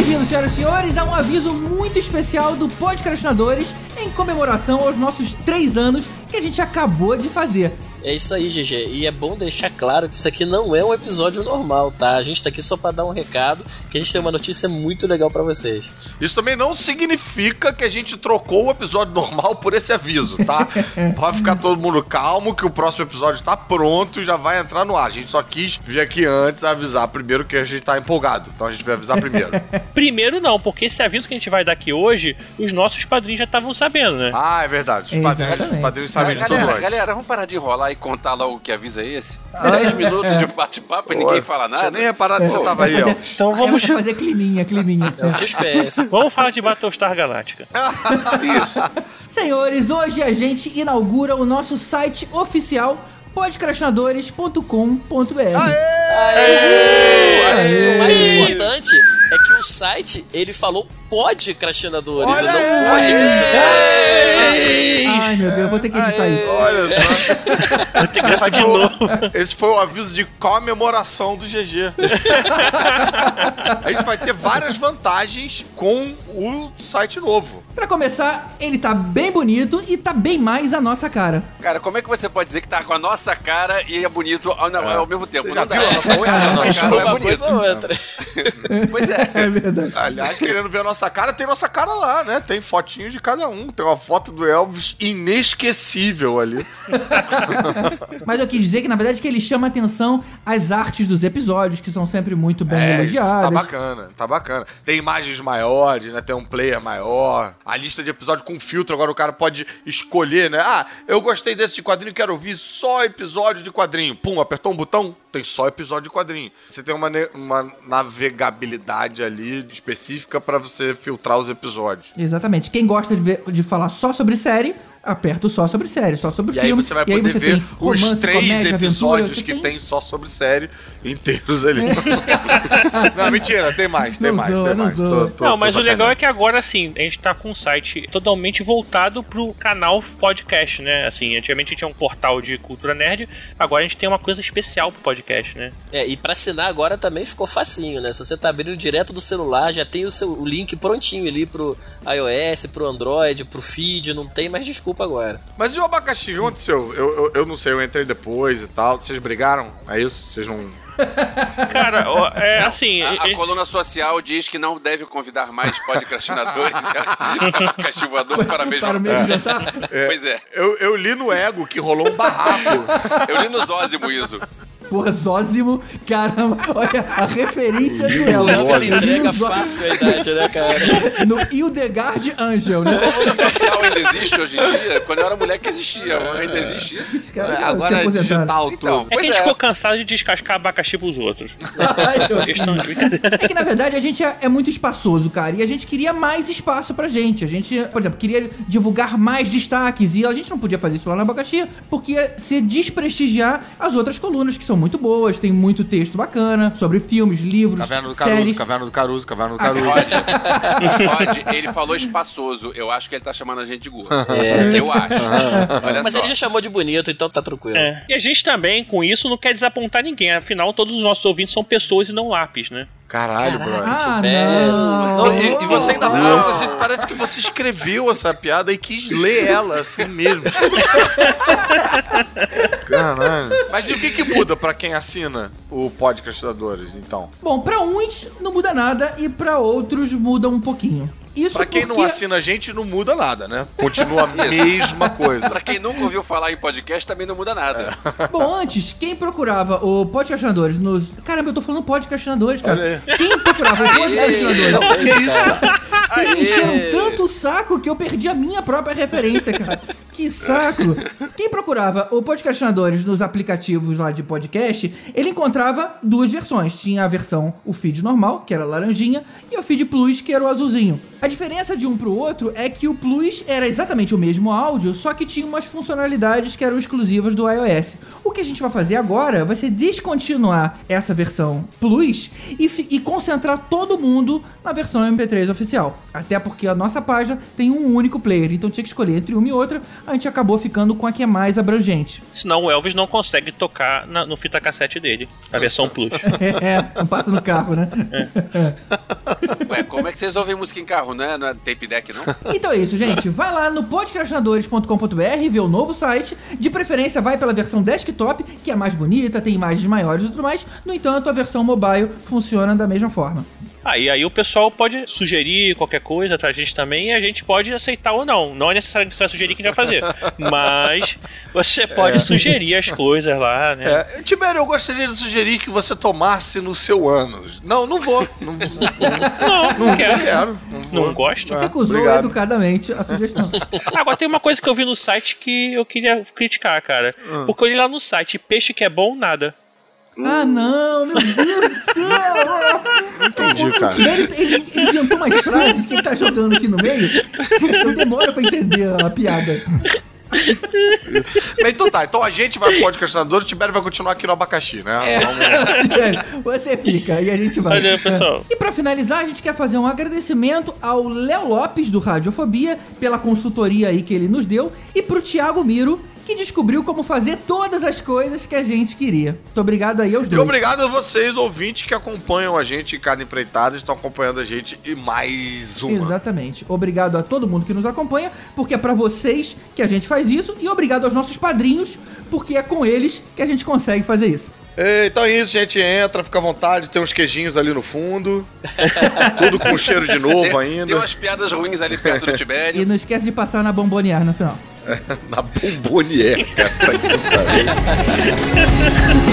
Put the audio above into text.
Bem-vindos, senhoras e senhores, a um aviso muito especial do Podcastinadores em comemoração aos nossos 3 anos que a gente acabou de fazer. É isso aí, GG. E é bom deixar claro que isso aqui não é um episódio normal, tá? A gente tá aqui só pra dar um recado, que a gente tem uma notícia muito legal pra vocês. Isso também não significa que a gente trocou o episódio normal por esse aviso, tá? Pode ficar todo mundo calmo que o próximo episódio tá pronto e já vai entrar no ar. A gente só quis vir aqui antes avisar primeiro que a gente tá empolgado. Então a gente vai avisar primeiro. Primeiro não, porque esse aviso que a gente vai dar aqui hoje, os nossos padrinhos já estavam sabendo, né? Ah, é verdade. Os padrinhos sabem de tudo hoje. Galera, vamos parar de enrolar e contar lá o que aviso é esse? 10 minutos de bate-papo e ninguém fala nada. Tinha nem reparado que você tava aí, ó. Então vamos fazer climinha. É um suspense. Vamos falar de Battlestar Galactica. Isso. Senhores, hoje a gente inaugura o nosso site oficial podcastinadores.com.br. O mais importante é que o site, ele falou podcastinadores e não podcastinadores. Ai, meu Deus, eu vou ter que editar isso. Olha só. Vou ter que gravar de novo. Esse foi o aviso de comemoração do GG. A gente vai ter várias vantagens com o site novo. Pra começar, ele tá bem bonito e tá bem mais a nossa cara. Cara, como é que você pode dizer que tá com a nossa cara e é bonito ao mesmo tempo? Você já Não dá. viu a nossa Misturou cara? É uma bonito. coisa ou outra. Pois é. É verdade. Aliás, querendo ver a nossa cara, tem nossa cara lá, né? Tem fotinho de cada um. Tem uma foto do Elvis inesquecível ali. Mas eu quis dizer que, na verdade, que ele chama atenção às artes dos episódios, que são sempre muito bem elogiadas. Tá bacana. Tem imagens maiores, né? Tem um player maior. A lista de episódio com filtro, agora o cara pode escolher, né? Ah, eu gostei desse de quadrinho, quero ouvir só episódio de quadrinho. Pum, apertou um botão, tem só episódio de quadrinho. Você tem uma navegabilidade ali específica pra você filtrar os episódios. Exatamente. Quem gosta de falar só sobre série, aperta o só sobre série, só sobre E filme. aí você vai poder ver tem romance, os 3 comédia, episódios aventura, que tem só sobre série inteiros ali. Não, mentira, tem mais. Não, Mas o legal é que agora, assim, a gente tá com um site totalmente voltado pro canal podcast, né? Assim, antigamente a gente tinha um portal de cultura nerd, agora a gente tem uma coisa especial pro podcast, né? E pra assinar agora também ficou facinho, né? Se você tá abrindo direto do celular, já tem o link prontinho ali pro iOS, pro Android, pro feed, não tem mais desculpa agora. Mas e o abacaxi? O que aconteceu? Eu não sei, eu entrei depois e tal. Vocês brigaram? É isso? Vocês não... Cara, assim... A coluna social diz que não deve convidar mais podcastinadores cachivador para mesmo jantar. Pois é. Eu li no Ego que rolou um barraco. Eu li no Zózimo isso. Porra, Zózimo, caramba, olha a referência do Elvis. Elvis entrega fácil a idade, né, cara? No Hildegard Angel, né? A coluna social ainda existe hoje em dia? Quando eu era mulher que existia, ainda existe isso? Esse cara Agora é digital tudo. É que a gente ficou cansado de descascar abacaxi pros outros. Questão de brincadeira. É que, na verdade, a gente é muito espaçoso, cara, e a gente queria mais espaço pra gente. A gente, por exemplo, queria divulgar mais destaques, e a gente não podia fazer isso lá no Abacaxi, porque ia se desprestigiar as outras colunas, que são muito boas, tem muito texto bacana sobre filmes, livros, séries. Caverna do Caruso. Rod, ele falou espaçoso. Eu acho que ele tá chamando a gente de gordo. Eu acho. Olha Mas só. ele já chamou de bonito, então tá tranquilo. E a gente também, com isso, não quer desapontar ninguém. Afinal, todos os nossos ouvintes são pessoas e não lápis, né? Caralho, brother. Não. E você ainda fala, você, parece que você escreveu essa piada e quis ler ela assim mesmo. Caralho. Mas e o que muda pra quem assina o Podcastinadores, então? Bom, pra uns não muda nada e pra outros muda um pouquinho. Isso pra quem não assina a gente, não muda nada, né? Continua a mesma coisa. Pra quem nunca ouviu falar em podcast, também não muda nada. Bom, antes, quem procurava o Podcastinadores nos... Caramba, eu tô falando Podcastinadores, cara. Quem procurava o Podcastinadores? Vocês me encheram tanto o saco que eu perdi a minha própria referência, cara. Que saco. Quem procurava o Podcastinadores nos aplicativos lá de podcast, ele encontrava 2 versões. Tinha a versão, o feed normal, que era laranjinha, e o feed plus, que era o azulzinho. A diferença de um pro outro é que o Plus era exatamente o mesmo áudio, só que tinha umas funcionalidades que eram exclusivas do iOS. O que a gente vai fazer agora vai ser descontinuar essa versão Plus e concentrar todo mundo na versão MP3 oficial. Até porque a nossa página tem um único player, então tinha que escolher entre uma e outra, a gente acabou ficando com a que é mais abrangente. Senão o Elvis não consegue tocar no fita cassete dele, a versão Plus. Não passa no carro, né? Ué, como que vocês ouvem música em carro, né? Não é tape deck, não? Então é isso, gente. Vai lá no podcastinadores.com.br, vê o novo site. De preferência, vai pela versão desktop, que é mais bonita, tem imagens maiores e tudo mais. No entanto, a versão mobile funciona da mesma forma. E aí o pessoal pode sugerir qualquer coisa pra gente também e a gente pode aceitar ou não. Não é necessário que você vai sugerir que a gente vai fazer. Mas você pode sugerir as coisas lá, né? Tibério, eu gostaria de sugerir que você tomasse no seu ânus. Não vou. Não quero. Não gosto. Recusou educadamente a sugestão. Agora tem uma coisa que eu vi no site que eu queria criticar, cara. Porque eu olhei lá no site, peixe que é bom, nada. Ah, não, meu Deus do céu! Não entendi, cara. Ele inventou umas frases que ele tá jogando aqui no meio. Eu demoro pra entender a piada. Então tá, então a gente vai pro podcastinador, o Tibério vai continuar aqui no abacaxi, né? Tibério, você fica e a gente vai. Valeu, pessoal. E pra finalizar, a gente quer fazer um agradecimento ao Léo Lopes, do Radiofobia, pela consultoria aí que ele nos deu, e pro Thiago Miro, que descobriu como fazer todas as coisas que a gente queria. Muito obrigado aí aos dois. E obrigado a vocês, ouvintes, que acompanham a gente em cada empreitada, estão acompanhando a gente e mais uma. Exatamente. Obrigado a todo mundo que nos acompanha, porque é pra vocês que a gente faz isso, e obrigado aos nossos padrinhos, porque é com eles que a gente consegue fazer isso. Então é isso, gente. Entra, fica à vontade, tem uns queijinhos ali no fundo. Tudo com cheiro de novo ainda. Tem umas piadas ruins ali perto do Tibério. E não esquece de passar na Bombonier no final. Na Bombonier, cara.